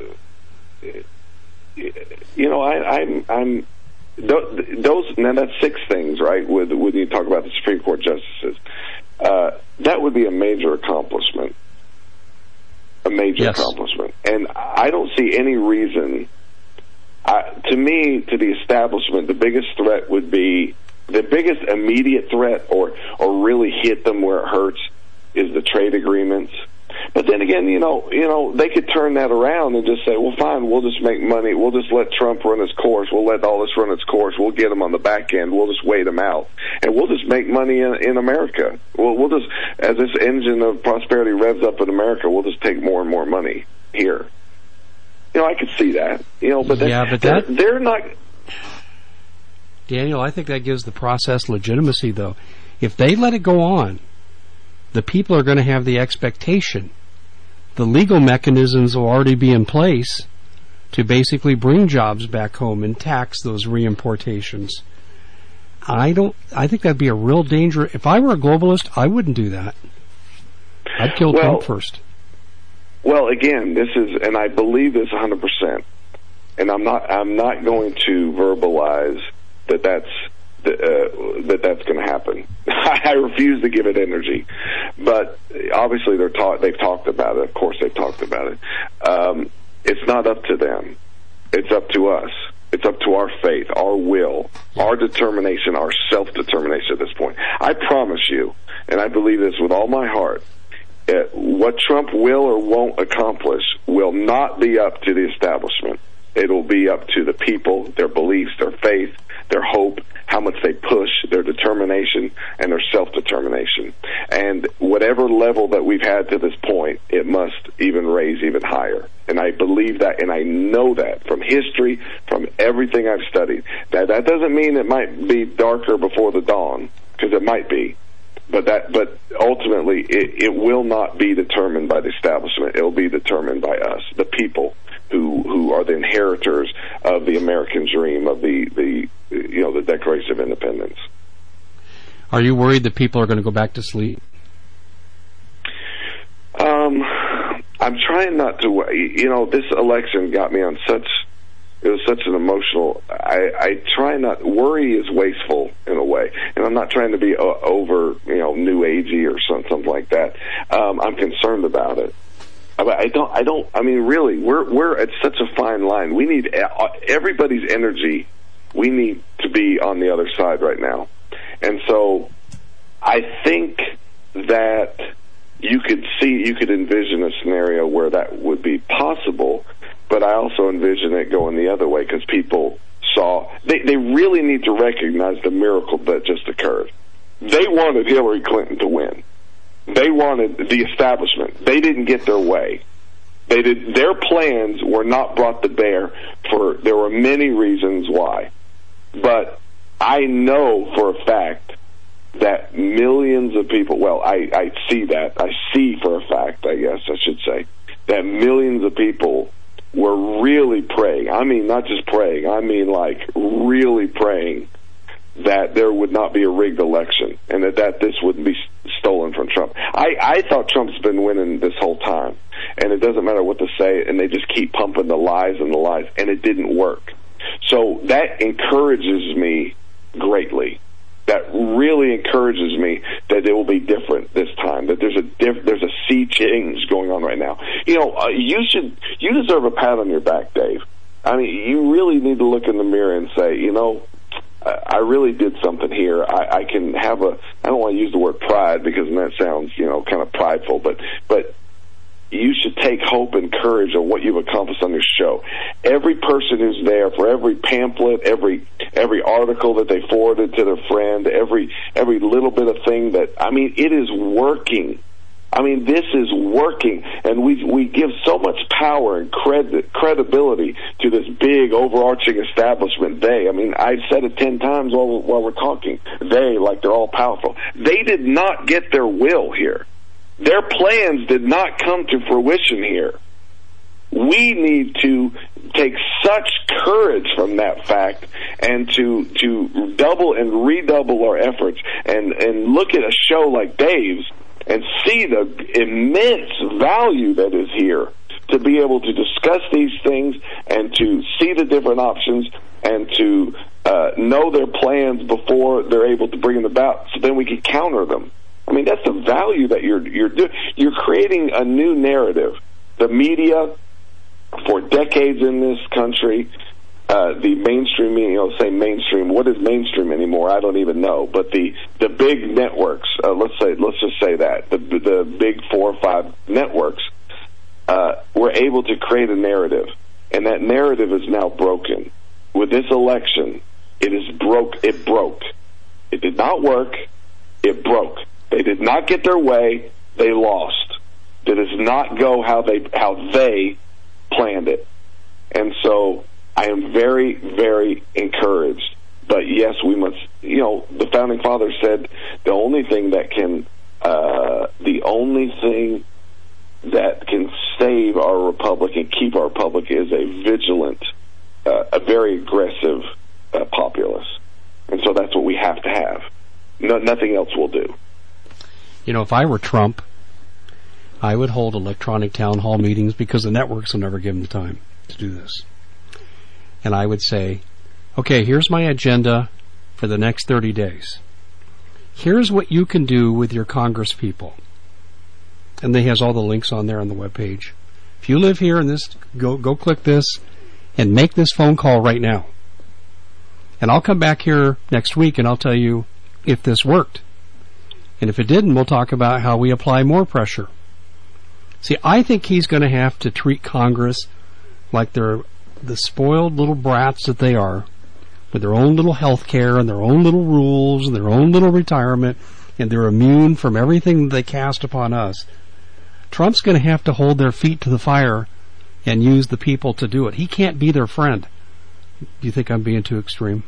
uh, you know, I, I'm, I'm, those, now that's six things, right, with, when you talk about the Supreme Court justices. Uh, that would be a major accomplishment. A major yes. accomplishment. And I don't see any reason, uh, to me, to the establishment, the biggest threat would be, the biggest immediate threat, or, or really hit them where it hurts, is the trade agreements. But then again, you know, you know, they could turn that around and just say, well, fine, we'll just make money. We'll just let Trump run his course. We'll let all this run its course. We'll get him on the back end. We'll just wait him out. And we'll just make money in, in America. We'll, we'll just, as this engine of prosperity revs up in America, we'll just take more and more money here. You know, I could see that. You know, but, yeah, but they're, that, they're not. Daniel, I think that gives the process legitimacy, though. If they let it go on, the people are going to have the expectation. The legal mechanisms will already be in place to basically bring jobs back home and tax those reimportations. I don't. I think that'd be a real danger. If I were a globalist, I wouldn't do that. I'd kill well, Trump first. Well, again, this is, and I believe this one hundred percent. And I'm not. I'm not going to verbalize that that's uh, that that's going to happen. I refuse to give it energy. But obviously, they're ta- they've talked about it. Of course, they've talked about it. Um, it's not up to them. It's up to us. It's up to our faith, our will, our determination, our self-determination at this point. I promise you, and I believe this with all my heart, uh, what Trump will or won't accomplish will not be up to the establishment. It'll be up to the people, their beliefs, their faith, their hope, how much they push, their determination, and their self-determination. And whatever level that we've had to this point, it must even raise even higher. And I believe that, and I know that from history, from everything I've studied. That that doesn't mean it might be darker before the dawn, because it might be. But that, but ultimately, it, it will not be determined by the establishment. It will be determined by us, the people, who who are the inheritors of the American dream, of the, the you know the Declaration of Independence. Are you worried that people are going to go back to sleep? Um, I'm trying not to. You know, this election got me on such. It was such an emotional. I, I try not. Worry is wasteful in a way, and I'm not trying to be uh, over, you know, new agey or something, something like that. Um, I'm concerned about it. I don't. I don't. I mean, really, we're we're at such a fine line. We need everybody's energy. We need to be on the other side right now, and so I think that you could see, you could envision a scenario where that would be possible. But I also envision it going the other way, because people saw they they really need to recognize the miracle that just occurred. They wanted Hillary Clinton to win. They wanted the establishment. They didn't get their way. They did. Their plans were not brought to bear for, there were many reasons why. But I know for a fact that millions of people, well, I, I see that. I see for a fact, I guess I should say, that millions of people were really praying. I mean, not just praying. I mean, like, really praying that there would not be a rigged election, and that, that this wouldn't be stolen from Trump. I, I thought Trump's been winning this whole time, and it doesn't matter what to say, and they just keep pumping the lies and the lies, and it didn't work. So that encourages me greatly. That really encourages me that it will be different this time, that there's a diff- there's a sea change going on right now. You know, uh, you should, you deserve a pat on your back, Dave. I mean, you really need to look in the mirror and say, you know, I really did something here. I, I can have a, I don't want to use the word pride, because that sounds, you know, kind of prideful, but, but you should take hope and courage of what you've accomplished on your show. Every person who's there, for every pamphlet, every, every article that they forwarded to their friend, every, every little bit of thing that, I mean, it is working. I mean, this is working, and we we give so much power and cred- credibility to this big, overarching establishment. They, I mean, I've said it ten times while we're, while we're talking. They, like they're all powerful. They did not get their will here. Their plans did not come to fruition here. We need to take such courage from that fact, and to to double and redouble our efforts, and, and look at a show like Dave's, and see the immense value that is here to be able to discuss these things, and to see the different options, and to uh, know their plans before they're able to bring them about, so then we can counter them. I mean, that's the value that you're you're doing. You're creating a new narrative. The media, for decades in this country, Uh, the mainstream, you know, say mainstream. What is mainstream anymore? I don't even know. But the, the big networks, uh, let's say, let's just say that the the big four or five networks uh, were able to create a narrative, and that narrative is now broken. With this election, it is broke. It broke. It did not work. It broke. They did not get their way. They lost. It does not go how they how they planned it. And so I am very, very encouraged. But yes, we must, you know, the Founding Fathers said the only thing that can, uh, the only thing that can save our republic and keep our republic is a vigilant, uh, a very aggressive uh, populace. And so that's what we have to have. No, nothing else will do. You know, if I were Trump, I would hold electronic town hall meetings because the networks will never give him the time to do this. And I would say, okay, here's my agenda for the next thirty days. Here's what you can do with your Congress people. And they has all the links on there on the webpage. If you live here and this, go go click this and make this phone call right now. And I'll come back here next week and I'll tell you if this worked. And if it didn't, we'll talk about how we apply more pressure. See, I think he's going to have to treat Congress like they're the spoiled little brats that they are, with their own little health care and their own little rules and their own little retirement, and they're immune from everything that they cast upon us. Trump's going to have to hold their feet to the fire and use the people to do it. He can't be their friend. Do you think I'm being too extreme?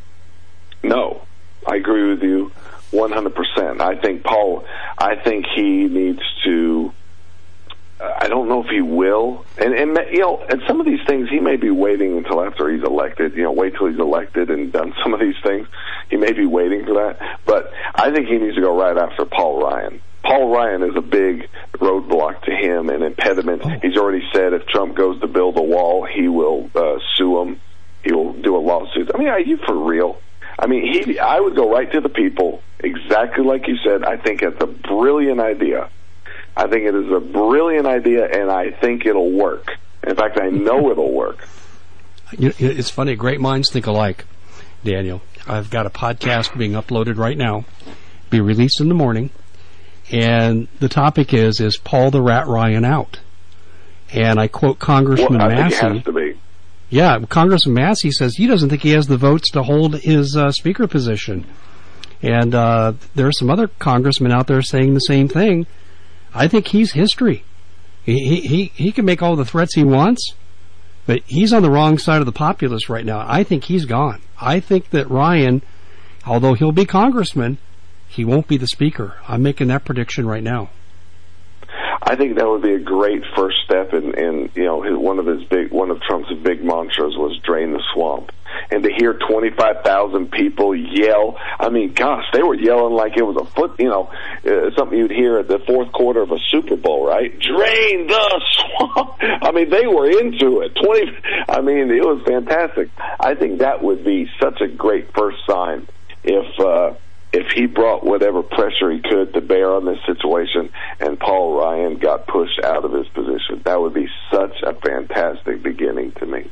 No, I agree with you one hundred percent. I think Paul, I think he needs to, uh, I don't know if he will, and, and you know, and some of these things he may be waiting until after he's elected, you know, wait till he's elected and done some of these things. He may be waiting for that, but I think he needs to go right after Paul Ryan. Paul Ryan is a big roadblock to him, an impediment. Oh. He's already said if Trump goes to build a wall, he will uh, sue him. He will do a lawsuit. I mean, are you for real? I mean, he. I would go right to the people, exactly like you said. I think it's a brilliant idea. I think it is a brilliant idea, and I think it'll work. In fact, I know it'll work. You know, it's funny. Great minds think alike, Daniel. I've got a podcast being uploaded right now, be released in the morning, and the topic is, is Paul the Rat Ryan out? And I quote Congressman well, I Massey. Think it has to be. Yeah, Congressman Massey says he doesn't think he has the votes to hold his uh, speaker position. And uh, there are some other congressmen out there saying the same thing. I think he's history. He, he, he can make all the threats he wants, but he's on the wrong side of the populace right now. I think he's gone. I think that Ryan, although he'll be congressman, he won't be the speaker. I'm making that prediction right now. I think that would be a great first step in, in you know, his, one of his big, one of Trump's big mantras was drain the swamp. And to hear twenty-five thousand people yell, I mean, gosh, they were yelling like it was a foot, you know, uh, something you'd hear at the fourth quarter of a Super Bowl, right? Drain the swamp. I mean, they were into it. twenty, I mean, it was fantastic. I think that would be such a great first sign if, uh, if he brought whatever pressure he could to bear on this situation and Paul Ryan got pushed out of his position. That would be such a fantastic beginning to me.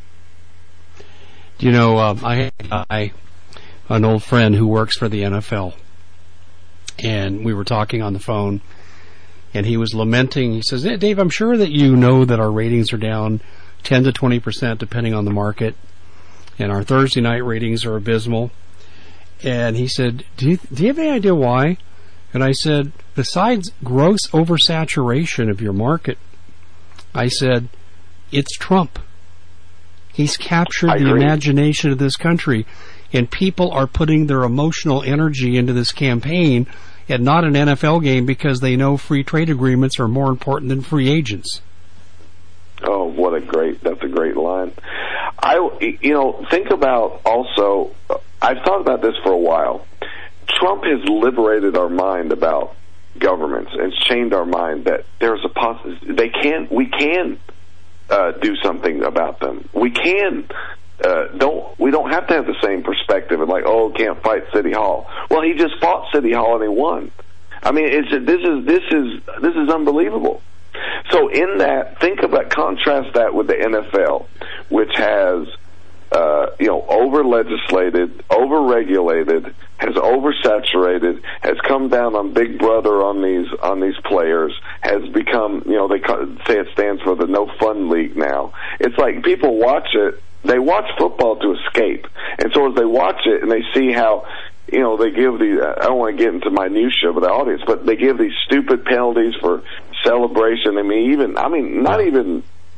You know, uh, I had I, an old friend who works for the N F L, and we were talking on the phone, and he was lamenting. He says, hey, Dave, I'm sure that you know that our ratings are down ten to twenty percent depending on the market, and our Thursday night ratings are abysmal. And he said, do you, do you have any idea why? And I said, besides gross oversaturation of your market, I said, it's Trump. He's captured the imagination of this country, and people are putting their emotional energy into this campaign and not an N F L game because they know free trade agreements are more important than free agents. Oh, what a great, that's a great line. I, you know, think about also, I've thought about this for a while. Trump has liberated our mind about governments and changed our mind that there's a possibility, they can, we can uh, do something about them. We can, uh, don't, we don't have to have the same perspective and like, oh, can't fight City Hall. Well, he just fought City Hall and he won. I mean, it's, this is, this is, this is unbelievable. So in that, think about, contrast that with the N F L, which has, uh, you know, over-legislated, over-regulated, has oversaturated, has come down on Big Brother on these on these players, has become, you know, they say it stands for the No Fun League now. It's like people watch it, they watch football to escape. And so as they watch it and they see how, you know, they give the, I don't want to get into minutia with the audience, but they give these stupid penalties for celebration. I mean, even, I mean, not even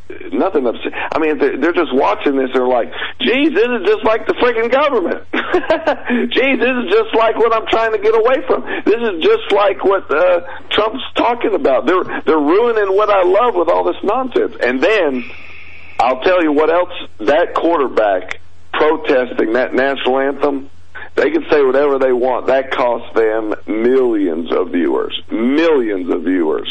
nothing upset. I mean, they're, they're just watching this. They're like, geez, this is just like the freaking government. Geez, this is just like what I'm trying to get away from. This is just like what uh, Trump's talking about. They're they're ruining what I love with all this nonsense. And then I'll tell you what else. That quarterback protesting that national anthem, they can say whatever they want. That cost them millions of viewers. Millions of viewers.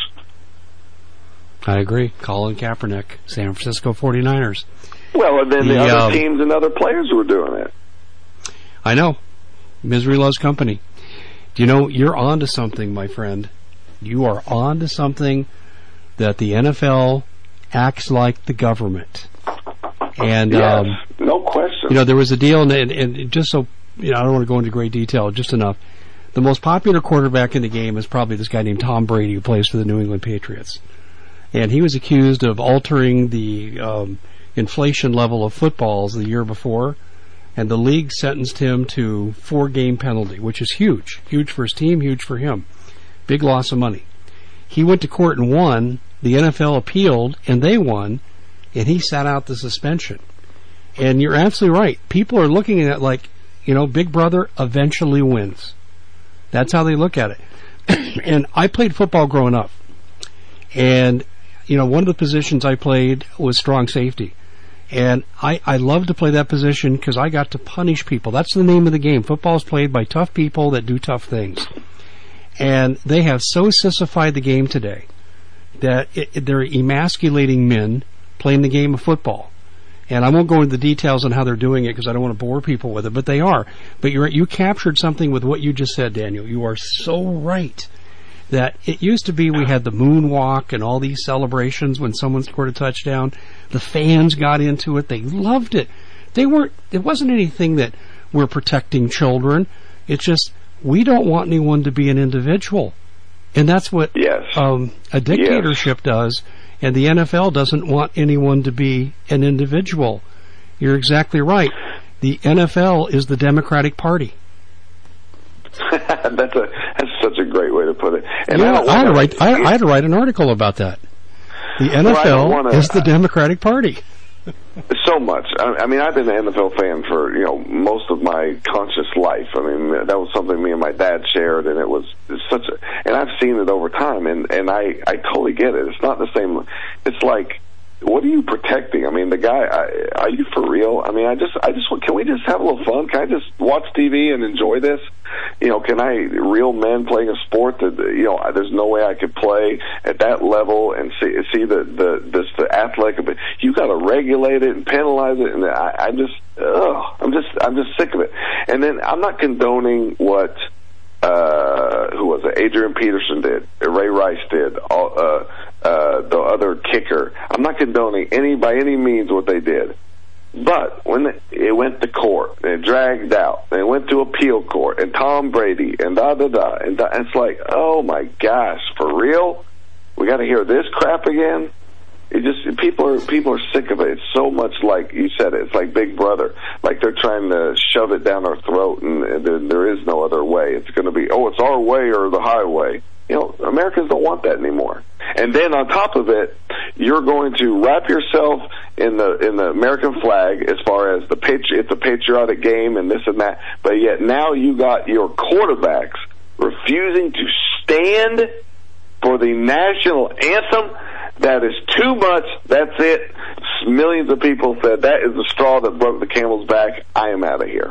I agree. Colin Kaepernick, San Francisco forty-niners. Well, and then the, the other um, teams and other players were doing it. I know. Misery loves company. Do you know, you're on to something, my friend. You are on to something that the N F L acts like the government. And, yes, um, no question. You know, there was a deal, and, and just so, you know, I don't want to go into great detail, just enough. The most popular quarterback in the game is probably this guy named Tom Brady, who plays for the New England Patriots. And he was accused of altering the um, inflation level of footballs the year before, and the league sentenced him to four-game penalty, which is huge. Huge for his team, huge for him. Big loss of money. He went to court and won. The N F L appealed, and they won, and he sat out the suspension. And you're absolutely right. People are looking at it like, you know, Big Brother eventually wins. That's how they look at it. And I played football growing up. And you know, one of the positions I played was strong safety. And I, I love to play that position because I got to punish people. That's the name of the game. Football is played by tough people that do tough things. And they have so sissified the game today that it, they're emasculating men playing the game of football. And I won't go into the details on how they're doing it because I don't want to bore people with it, but they are. But you're, you captured something with what you just said, Daniel. You are so right. That it used to be we had the moonwalk and all these celebrations when someone scored a touchdown. The fans got into it. They loved it. They weren't, it wasn't anything that we're protecting children. It's just, we don't want anyone to be an individual. And that's what yes. um, a dictatorship yes. does. And the N F L doesn't want anyone to be an individual. You're exactly right. The N F L is the Democratic Party. that's a that's such a great way to put it. And yeah, I, I, had to write, I, I had to write an article about that. The N F L well, wanna, is the Democratic Party. So much. I, I mean, I've been an N F L fan for, you know, most of my conscious life. I mean, that was something me and my dad shared, and it was such a, and I've seen it over time, and, and I, I totally get it. It's not the same. It's like, what are you protecting? I mean, the guy, I, are you for real? I mean, I just, I just, can we just have a little fun? Can I just watch T V and enjoy this? You know, can I, real men playing a sport that, you know, there's no way I could play at that level and see, see the, the, this, the athletic, but you got to regulate it and penalize it. And I, I just, ugh, I'm just, I'm just sick of it. And then I'm not condoning what, uh, who was it? Adrian Peterson did, Ray Rice did, all, uh, uh, the other kicker. I'm not condoning any, by any means what they did. But when it went to court, and it dragged out, and it went to appeal court, and Tom Brady, and da-da-da, and da, it's like, oh my gosh, for real? We got to hear this crap again? It just, people are, people are sick of it. It's so much like, you said it, it's like Big Brother. Like they're trying to shove it down our throat, and there, there is no other way. It's going to be, oh, it's our way or the highway. You know, Americans don't want that anymore. And then on top of it, you're going to wrap yourself in the in the American flag as far as the patri- it's a patriotic game and this and that. But yet now you got your quarterbacks refusing to stand for the national anthem. That is too much. That's it. Millions of people said that is the straw that broke the camel's back. I am out of here.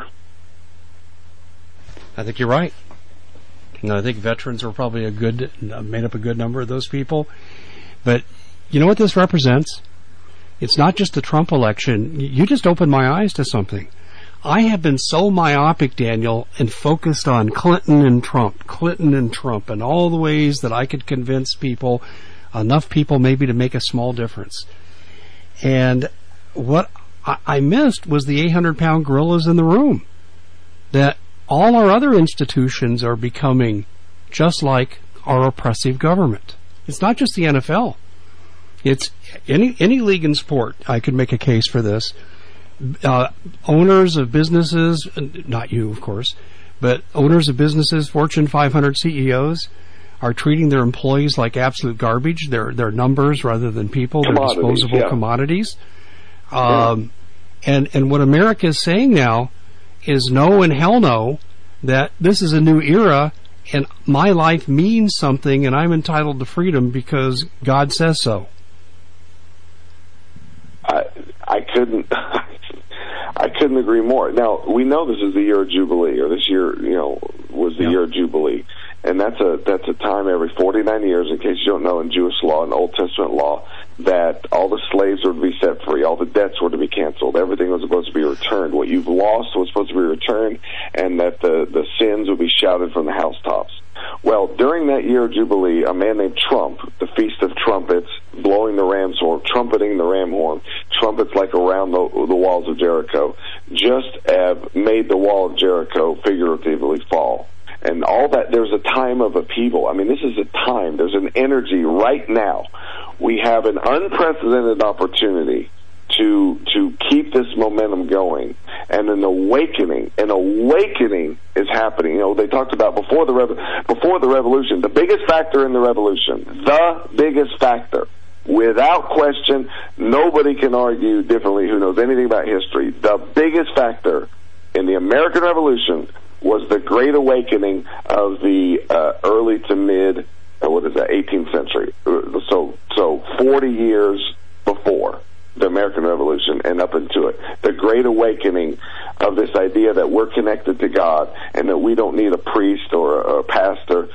I think you're right. And I think veterans were probably a good, made up a good number of those people. But you know what this represents? It's not just the Trump election. You just opened my eyes to something. I have been so myopic, Daniel, and focused on Clinton and Trump, Clinton and Trump, and all the ways that I could convince people, enough people maybe to make a small difference. And what I missed was the eight hundred pound gorillas in the room. That all our other institutions are becoming just like our oppressive government. It's not just the N F L. It's any any league in sport. I could make a case for this. Uh, owners of businesses, not you, of course, but owners of businesses, Fortune five hundred C E Os, are treating their employees like absolute garbage. They're, they're numbers rather than people. They're disposable yeah. commodities. Um, yeah. and, and what America is saying now is no and hell no, that this is a new era and my life means something and I'm entitled to freedom because God says so. I, I couldn't, I couldn't agree more. Now, we know this is the year of Jubilee, or this year, you know, was the yeah. year of Jubilee. And that's a that's a time every forty-nine years, in case you don't know, in Jewish law and Old Testament law, that all the slaves were to be set free, all the debts were to be canceled, everything was supposed to be returned. What you've lost was supposed to be returned, and that the, the sins would be shouted from the housetops. Well, during that year of Jubilee, a man named Trump, the Feast of Trumpets, blowing the ram's horn, trumpeting the ram horn, trumpets like around the, the walls of Jericho, just have made the wall of Jericho figuratively fall. And all that, there's a time of upheaval. I mean, this is a time, there's an energy right now. We have an unprecedented opportunity to to keep this momentum going, and an awakening, an awakening is happening. You know, they talked about before the rev- before the revolution, the biggest factor in the revolution, the biggest factor, without question, nobody can argue differently who knows anything about history. The biggest factor in the American Revolution was the Great Awakening of the uh, early to mid, uh, what is that, eighteenth century. So, so forty years before the American Revolution and up into it. The Great Awakening of this idea that we're connected to God and that we don't need a priest or a, a pastor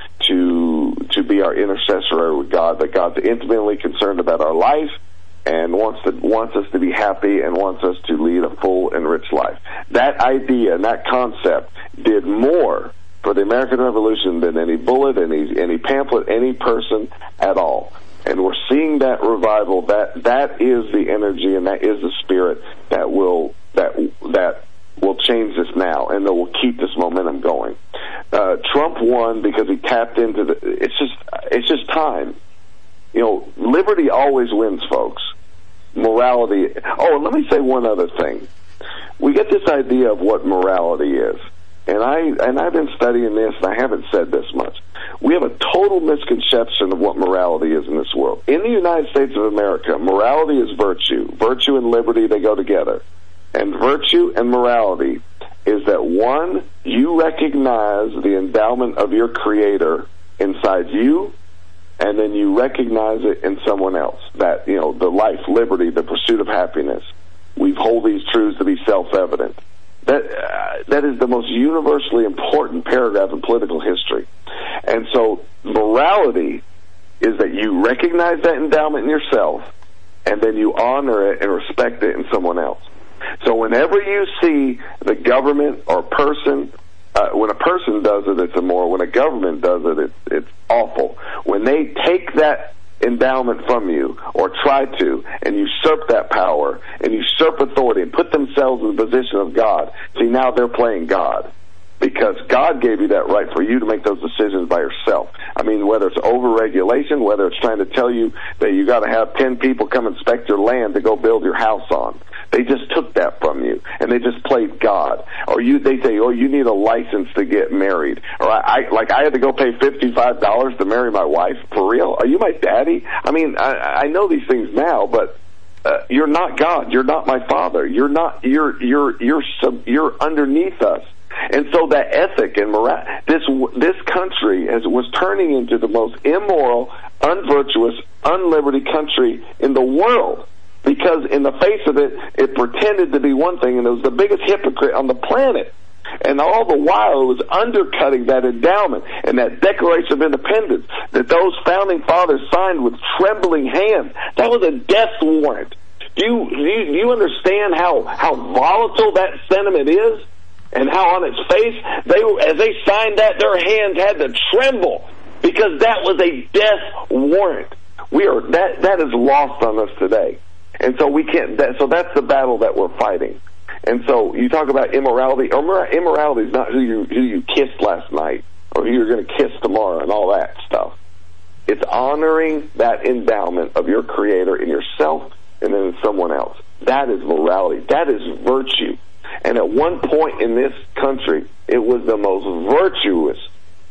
to to be our intercessor with God, that God's intimately concerned about our life and wants to wants us to be happy and wants us to lead a full and rich life. That idea and that concept did more for the American Revolution than any bullet, any any pamphlet, any person at all. And we're seeing that revival. That that is the energy and that is the spirit that will that that will change this now and that will keep this momentum going. Uh, Trump won because he tapped into the. It's just it's just time. You know, liberty always wins, folks. Morality. Oh, and let me say one other thing. We get this idea of what morality is. And I and I've been studying this, and I haven't said this much. We have a total misconception of what morality is in this world. In the United States of America, morality is virtue. Virtue and liberty, they go together. And virtue and morality is that, one, you recognize the endowment of your Creator inside you, and then you recognize it in someone else. That, you know, the life, liberty, the pursuit of happiness. We hold these truths to be self-evident. That uh, that is the most universally important paragraph in political history. And so morality is that you recognize that endowment in yourself, and then you honor it and respect it in someone else. So whenever you see the government or person, uh, when a person does it, it's immoral. When a government does it, it's, it's awful. When they take that endowment from you, or try to, and usurp that power, and usurp authority, and put themselves in the position of God, see, now they're playing God. Because God gave you that right for you to make those decisions by yourself. I mean, whether it's over-regulation, whether it's trying to tell you that you got to have ten people come inspect your land to go build your house on. They just took that from you, and they just played God. Or you, they say, oh, you need a license to get married. Or I, I like, I had to go pay fifty-five dollars to marry my wife. For real? Are you my daddy? I mean, I, I know these things now, but uh, you're not God. You're not my father. You're not. You're you're you're sub, you're underneath us. And so that ethic and moral, this this country has, was turning into the most immoral, unvirtuous, unliberty country in the world. Because in the face of it, it pretended to be one thing, and it was the biggest hypocrite on the planet. And all the while, it was undercutting that endowment and that Declaration of Independence that those founding fathers signed with trembling hands. That was a death warrant. Do you do you, do you understand how how volatile that sentiment is, and how on its face, they as they signed that, their hands had to tremble because that was a death warrant. We are that that is lost on us today. And so we can't. That, so that's the battle that we're fighting. And so you talk about immorality. Immorality is not who you who you kissed last night or who you're going to kiss tomorrow and all that stuff. It's honoring that endowment of your Creator in yourself and then in someone else. That is morality. That is virtue. And at one point in this country, it was the most virtuous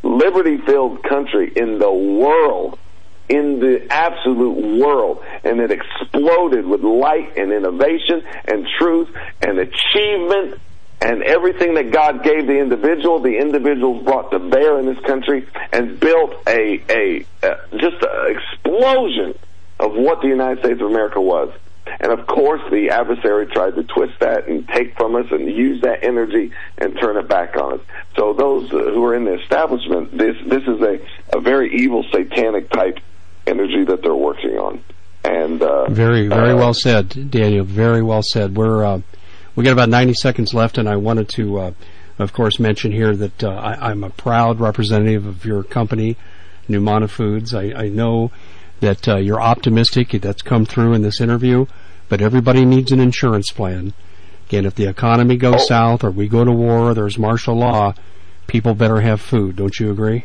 liberty-filled country in the world, in the absolute world, and it exploded with light and innovation and truth and achievement and everything that God gave the individual, the individuals brought to bear in this country, and built a, a, a just an explosion of what the United States of America was. And of course, the adversary tried to twist that and take from us and use that energy and turn it back on us. So those who are in the establishment, this this is a, a very evil, satanic type energy that they're working on. And uh, very, very uh, well said, Daniel. Very well said. We're uh, we got about ninety seconds left, and I wanted to, uh, of course, mention here that uh, I, I'm a proud representative of your company, Numana Foods. I, I know that uh, you're optimistic. That's come through in this interview. But everybody needs an insurance plan. Again, if the economy goes oh. south or we go to war or there's martial law, people better have food. Don't you agree?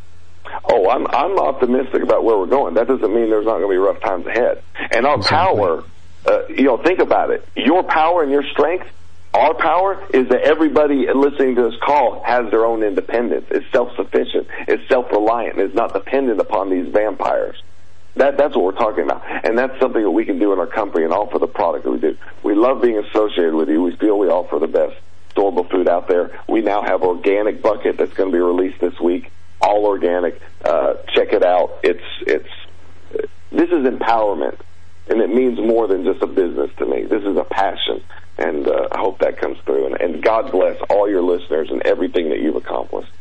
Oh, I'm I'm optimistic about where we're going. That doesn't mean there's not going to be rough times ahead. And our exactly. power, uh, you know, think about it. Your power and your strength, our power is that everybody listening to this call has their own independence. It's self-sufficient. It's self-reliant. It's not dependent upon these vampires. That, that's what we're talking about. And that's something that we can do in our company and offer the product that we do. We love being associated with you. We feel we offer the best storable food out there. We now have Organic Bucket that's going to be released this week. All organic. Uh, check it out. It's, it's, this is empowerment. And it means more than just a business to me. This is a passion. And uh, I hope that comes through. And, and God bless all your listeners and everything that you've accomplished.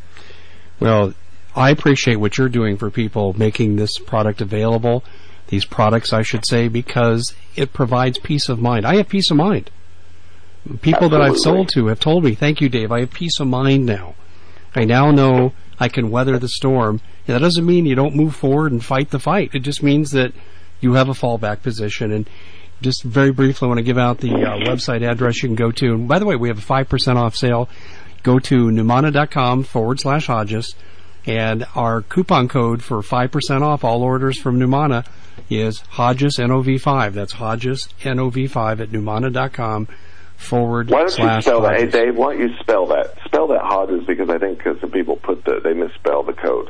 Well, I appreciate what you're doing for people, making this product available, these products, I should say, because it provides peace of mind. I have peace of mind. People Absolutely. that I've sold to have told me, thank you, Dave, I have peace of mind now. I now know I can weather the storm. And that doesn't mean you don't move forward and fight the fight. It just means that you have a fallback position. And just very briefly, I want to give out the uh, website address you can go to. And by the way, we have a five percent off sale. Go to Numana.com forward slash Hodges. And our coupon code for five percent off all orders from Numana is Hodges N O V five. That's Hodges N O V five at Numana.com forward slash Hodges. Why don't you spell Hodges. that? Hey, Dave, why don't you spell that? Spell that Hodges, because I think some people put the, they misspell the code.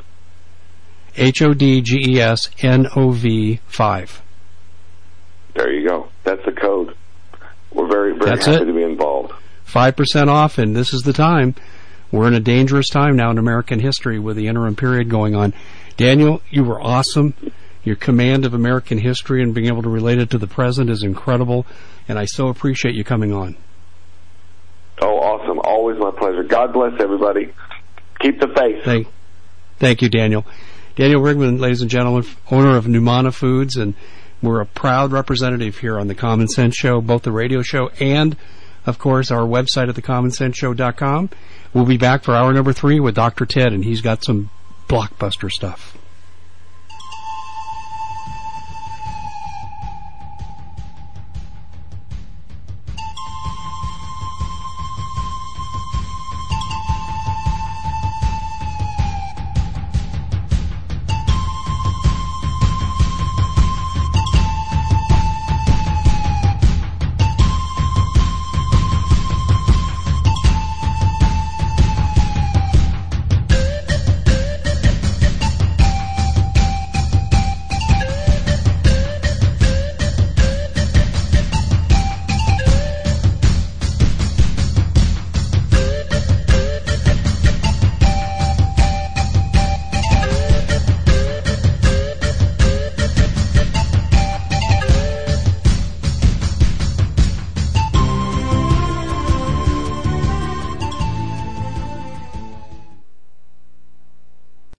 H O D G E S N O V five. There you go. That's the code. We're very, very That's happy it. to be involved. five percent off, and this is the time. We're in a dangerous time now in American history with the interim period going on. Daniel, you were awesome. Your command of American history and being able to relate it to the present is incredible, and I so appreciate you coming on. Oh, awesome. Always my pleasure. God bless everybody. Keep the faith. Thank, thank you, Daniel. Daniel Riggman, ladies and gentlemen, owner of Numana Foods, and we're a proud representative here on the Common Sense Show, both the radio show and, of course, our website at the common sense show dot com. We'll be back for hour number three with Doctor Ted, and he's got some blockbuster stuff.